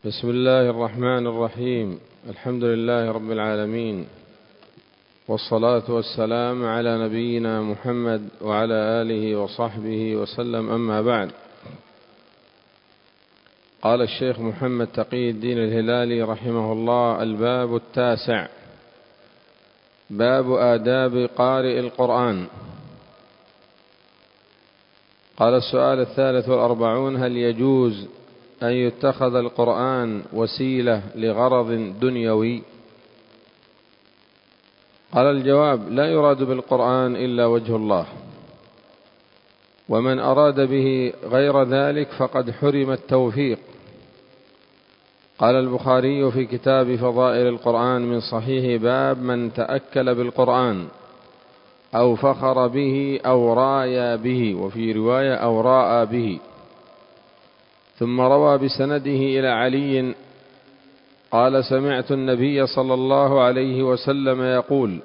بسم الله الرحمن الرحيم. الحمد لله رب العالمين، والصلاة والسلام على نبينا محمد وعلى آله وصحبه وسلم، أما بعد. قال الشيخ محمد تقي الدين الهلالي رحمه الله: الباب التاسع، باب آداب قارئ القرآن. قال: السؤال 43: هل يجوز أن يتخذ القرآن وسيلة لغرض دنيوي؟ قال: الجواب: لا يراد بالقرآن إلا وجه الله، ومن أراد به غير ذلك فقد حرم التوفيق. قال البخاري في كتاب فضائل القرآن من صحيح: باب من تأكل بالقرآن أو فخر به أو رايا به، وفي رواية أو راء به. ثم روى بسنده إلى علي قال: سمعت النبي صلى الله عليه وسلم يقول: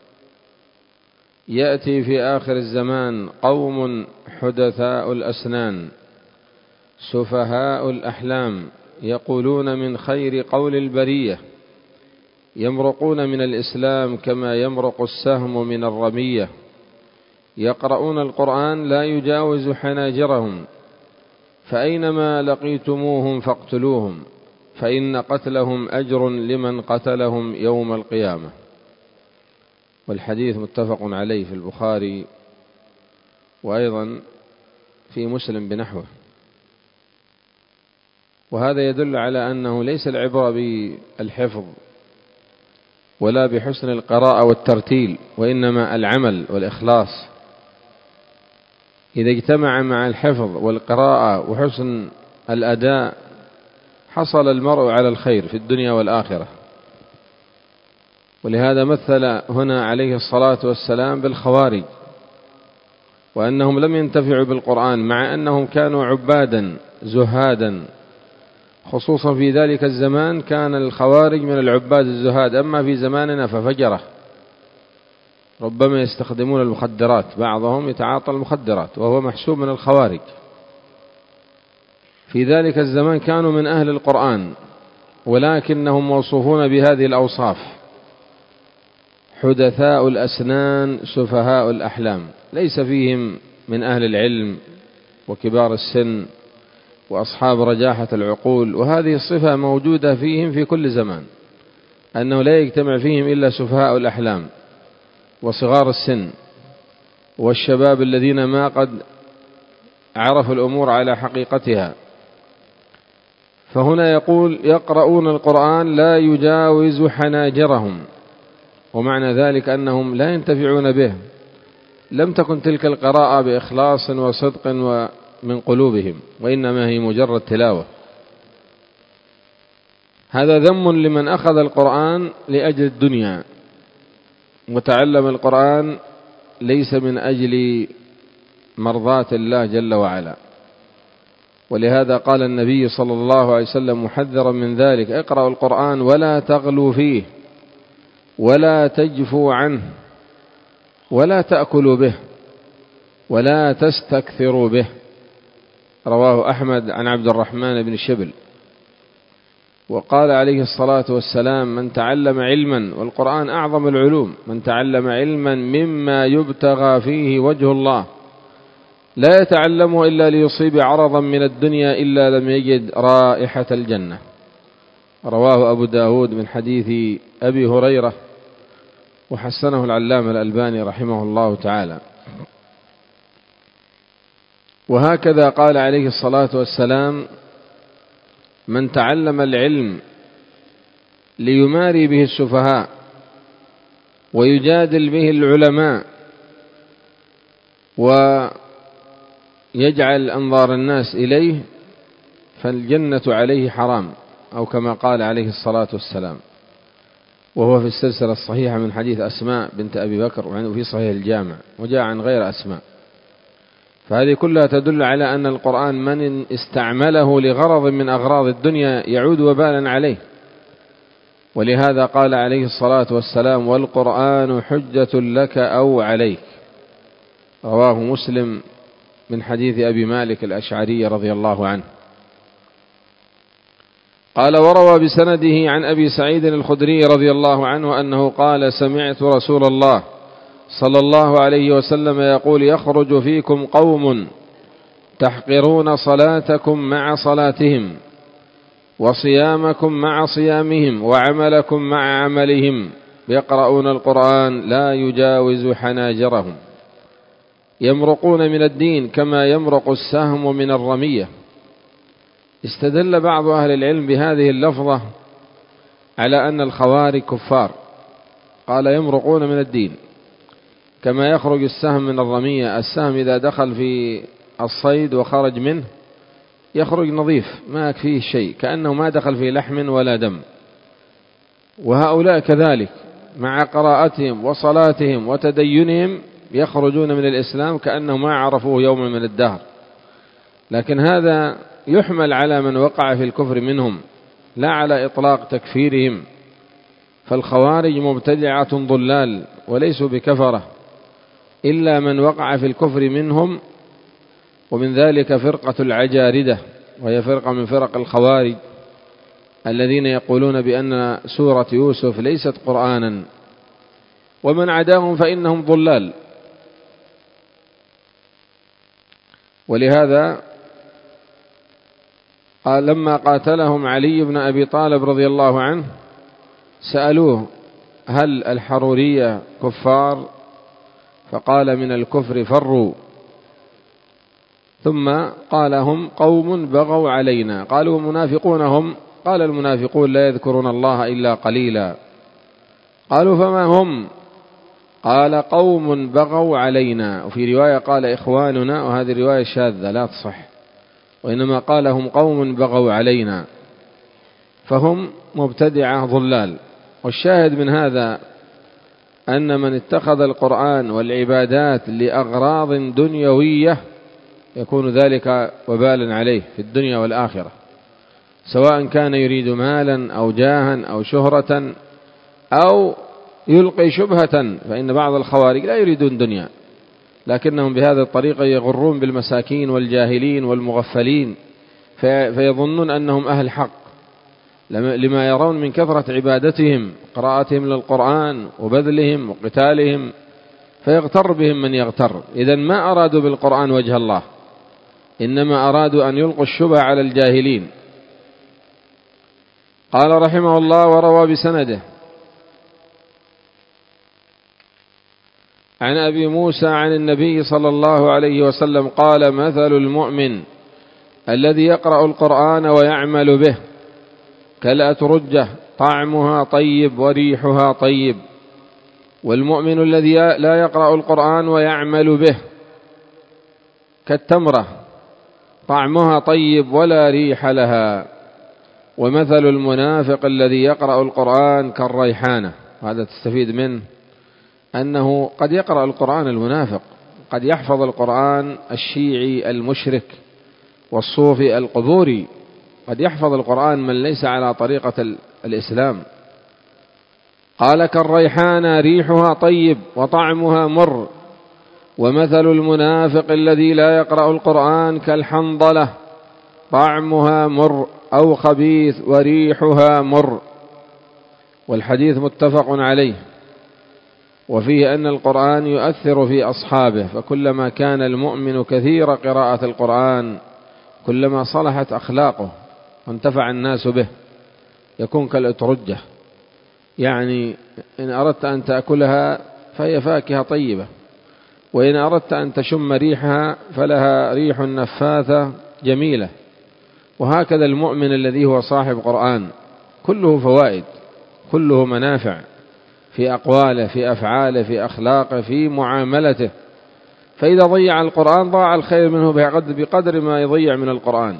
يأتي في آخر الزمان قوم حدثاء الأسنان سفهاء الأحلام، يقولون من خير قول البرية، يمرقون من الإسلام كما يمرق السهم من الرمية، يقرؤون القرآن لا يجاوز حناجرهم، فأينما لقيتموهم فاقتلوهم، فإن قتلهم أجر لمن قتلهم يوم القيامة. والحديث متفق عليه في البخاري، وأيضا في مسلم بنحوه. وهذا يدل على أنه ليس العبرة بالحفظ ولا بحسن القراءة والترتيل، وإنما العمل والإخلاص. إذا اجتمع مع الحفظ والقراءة وحسن الأداء حصل المرء على الخير في الدنيا والآخرة. ولهذا مثل هنا عليه الصلاة والسلام بالخوارج، وأنهم لم ينتفعوا بالقرآن مع أنهم كانوا عبادا زهادا، خصوصا في ذلك الزمان كان الخوارج من العباد الزهاد. أما في زماننا ففجرة، ربما يستخدمون المخدرات، بعضهم يتعاطى المخدرات وهو محسوب من الخوارج. في ذلك الزمان كانوا من أهل القرآن، ولكنهم موصوفون بهذه الأوصاف: حدثاء الأسنان سفهاء الأحلام، ليس فيهم من أهل العلم وكبار السن وأصحاب رجاحة العقول. وهذه الصفة موجودة فيهم في كل زمان، أنه لا يجتمع فيهم إلا سفهاء الأحلام وصغار السن والشباب الذين ما قد عرفوا الأمور على حقيقتها. فهنا يقول: يقرؤون القرآن لا يجاوز حناجرهم، ومعنى ذلك أنهم لا ينتفعون به، لم تكن تلك القراءة بإخلاص وصدق من قلوبهم، وإنما هي مجرد تلاوة. هذا ذم لمن أخذ القرآن لأجل الدنيا وتعلم القرآن ليس من أجل مرضاة الله جل وعلا. ولهذا قال النبي صلى الله عليه وسلم محذرا من ذلك: اقرأوا القرآن ولا تغلوا فيه ولا تجفوا عنه ولا تأكلوا به ولا تستكثروا به. رواه أحمد عن عبد الرحمن بن شبل. وقال عليه الصلاة والسلام: من تعلم علما، والقرآن أعظم العلوم، من تعلم علما مما يبتغى فيه وجه الله لا يتعلمه إلا ليصيب عرضا من الدنيا إلا لم يجد رائحة الجنة. رواه أبو داود من حديث أبي هريرة، وحسنه العلامة الألباني رحمه الله تعالى. وهكذا قال عليه الصلاة والسلام: من تعلم العلم ليماري به السفهاء ويجادل به العلماء ويجعل أنظار الناس إليه فالجنة عليه حرام، أو كما قال عليه الصلاة والسلام. وهو في السلسلة الصحيحة من حديث أسماء بنت أبي بكر، وفي صحيح الجامع، وجاء عن غير أسماء. فهذه كلها تدل على أن القرآن من استعمله لغرض من أغراض الدنيا يعود وبالا عليه. ولهذا قال عليه الصلاة والسلام: والقرآن حجة لك أو عليك. رواه مسلم من حديث أبي مالك الأشعري رضي الله عنه. قال وروى بسنده عن أبي سعيد الخدري رضي الله عنه أنه قال سمعت رسول الله صلى الله عليه وسلم يقول يخرج فيكم قوم تحقرون صلاتكم مع صلاتهم وصيامكم مع صيامهم وعملكم مع عملهم يقرؤون القرآن لا يجاوز حناجرهم يمرقون من الدين كما يمرق السهم من الرمية. استدل بعض أهل العلم بهذه اللفظة على أن الخوارج كفار، قال يمرقون من الدين كما يخرج السهم من الرمية. السهم إذا دخل في الصيد وخرج منه يخرج نظيف ما يكفيه شيء كأنه ما دخل في لحم ولا دم. وهؤلاء كذلك مع قراءتهم وصلاتهم وتدينهم يخرجون من الإسلام كأنه ما عرفوه يوما من الدهر. لكن هذا يحمل على من وقع في الكفر منهم لا على إطلاق تكفيرهم، فالخوارج مبتدعة ضلال وليسوا بكفرة إلا من وقع في الكفر منهم، ومن ذلك فرقة العجاردة وهي فرقة من فرق الخوارج الذين يقولون بأن سورة يوسف ليست قرآنا، ومن عداهم فإنهم ضلال. ولهذا قال لما قاتلهم علي بن أبي طالب رضي الله عنه سألوه هل الحرورية كفار؟ فقال من الكفر فروا. ثم قال هم قوم بغوا علينا. قالوا منافقون هم؟ قال المنافقون لا يذكرون الله إلا قليلا. قالوا فما هم؟ قال قوم بغوا علينا. وفي رواية قال إخواننا، وهذه رواية شاذة لا تصح، وإنما قال هم قوم بغوا علينا، فهم مبتدعة ضلال. والشاهد من هذا أن من اتخذ القرآن والعبادات لأغراض دنيوية يكون ذلك وبالا عليه في الدنيا والآخرة، سواء كان يريد مالا أو جاها أو شهرة أو يلقي شبهة. فإن بعض الخوارج لا يريدون دنيا، لكنهم بهذه الطريقة يغرون بالمساكين والجاهلين والمغفلين فيظنون أنهم أهل حق لما يرون من كثرة عبادتهم قراءتهم للقرآن وبذلهم وقتالهم، فيغتر بهم من يغتر. إذن ما أرادوا بالقرآن وجه الله، إنما أرادوا أن يلقوا الشبه على الجاهلين. قال رحمه الله وروى بسنده عن أبي موسى عن النبي صلى الله عليه وسلم قال مثل المؤمن الذي يقرأ القرآن ويعمل به كالأترجة طعمها طيب وريحها طيب، والمؤمن الذي لا يقرأ القرآن ويعمل به كالتمرة طعمها طيب ولا ريح لها، ومثل المنافق الذي يقرأ القرآن كالريحانة. هذا تستفيد منه أنه قد يقرأ القرآن المنافق، قد يحفظ القرآن الشيعي المشرك والصوفي القبوري، قد يحفظ القرآن من ليس على طريقة الإسلام. قال كالريحانة ريحها طيب وطعمها مر، ومثل المنافق الذي لا يقرأ القرآن كالحنظلة طعمها مر أو خبيث وريحها مر. والحديث متفق عليه، وفيه أن القرآن يؤثر في أصحابه، فكلما كان المؤمن كثير قراءة القرآن كلما صلحت أخلاقه وانتفع الناس به. يكون كالأترجة، يعني إن أردت أن تأكلها فهي فاكهة طيبة، وإن أردت أن تشم ريحها فلها ريح نفاثة جميلة. وهكذا المؤمن الذي هو صاحب قرآن كله فوائد، كله منافع في أقواله في أفعاله في أخلاقه في معاملته. فإذا ضيع القرآن ضاع الخير منه بقدر ما يضيع من القرآن.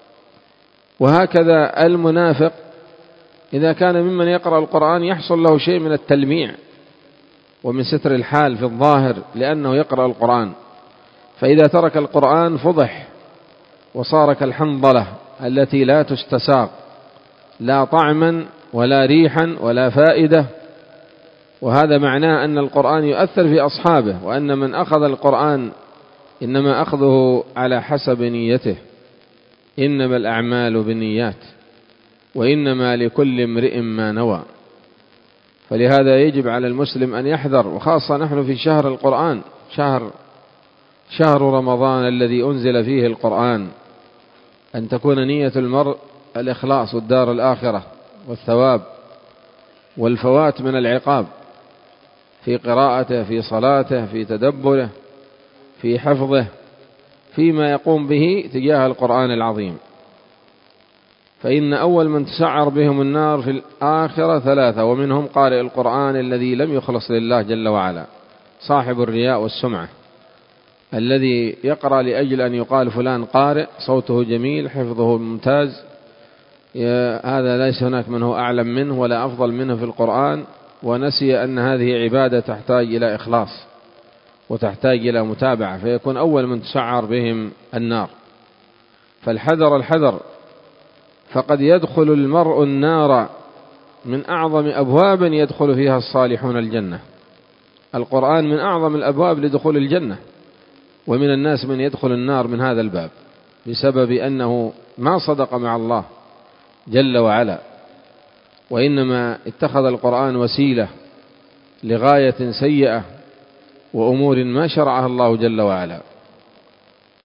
وهكذا المنافق إذا كان ممن يقرأ القرآن يحصل له شيء من التلميع ومن ستر الحال في الظاهر لأنه يقرأ القرآن، فإذا ترك القرآن فضح وصار كالحنظلة التي لا تستساق لا طعما ولا ريحا ولا فائدة. وهذا معناه أن القرآن يؤثر في أصحابه، وأن من أخذ القرآن إنما أخذه على حسب نيته، إنما الأعمال بالنيات. وإنما لكل امرئ ما نوى. فلهذا يجب على المسلم أن يحذر، وخاصة نحن في شهر القرآن، شهر رمضان الذي أنزل فيه القرآن، أن تكون نية المرء الإخلاص والدار الآخرة والثواب والفوات من العقاب في قراءته، في صلاته، في تدبره، في حفظه، فيما يقوم به تجاه القرآن العظيم. فإن أول من تسعر بهم النار في الآخرة 3، ومنهم قارئ القرآن الذي لم يخلص لله جل وعلا، صاحب الرياء والسمعة، الذي يقرأ لأجل أن يقال فلان قارئ، صوته جميل، حفظه ممتاز، هذا ليس هناك من هو أعلم منه ولا أفضل منه في القرآن، ونسي أن هذه عبادة تحتاج إلى إخلاص وتحتاج إلى متابعة، فيكون أول من تسعر بهم النار. فالحذر الحذر، فقد يدخل المرء النار من أعظم أبواب يدخل فيها الصالحون الجنة. القرآن من أعظم الأبواب لدخول الجنة، ومن الناس من يدخل النار من هذا الباب بسبب أنه ما صدق مع الله جل وعلا، وإنما اتخذ القرآن وسيلة لغاية سيئة وأمور ما شرعها الله جل وعلا.